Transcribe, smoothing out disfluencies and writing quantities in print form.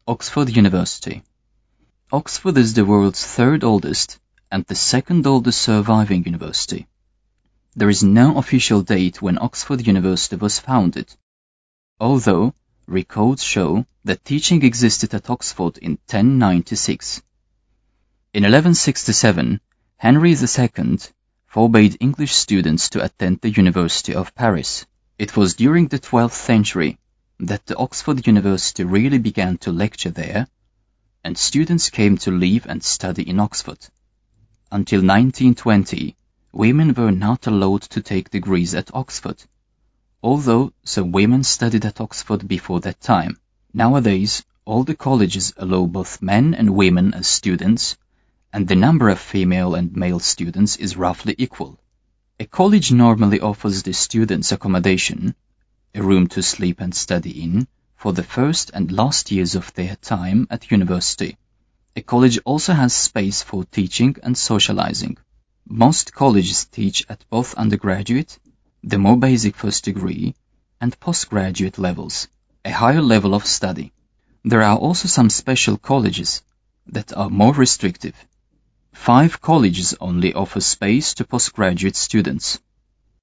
Oxford University. Oxford is the world's third oldest and the second oldest surviving university. There is no official date when Oxford University was founded, although records show that teaching existed at Oxford in 1096. In 1167, Henry II forbade English students to attend the University of Paris. It was during the 12th century that the Oxford University really began to lecture there, and students came to live and study in Oxford. Until 1920, women were not allowed to take degrees at Oxford, although some women studied at Oxford before that time. Nowadays, all the colleges allow both men and women as students, and the number of female and male students is roughly equal. A college normally offers the students accommodation, a room to sleep and study in, for the first and last years of their time at university. A college also has space for teaching and socializing. Most colleges teach at both undergraduate, the more basic first degree, and postgraduate levels, a higher level of study. There are also some special colleges that are more restrictive. 5 colleges only offer space to postgraduate students.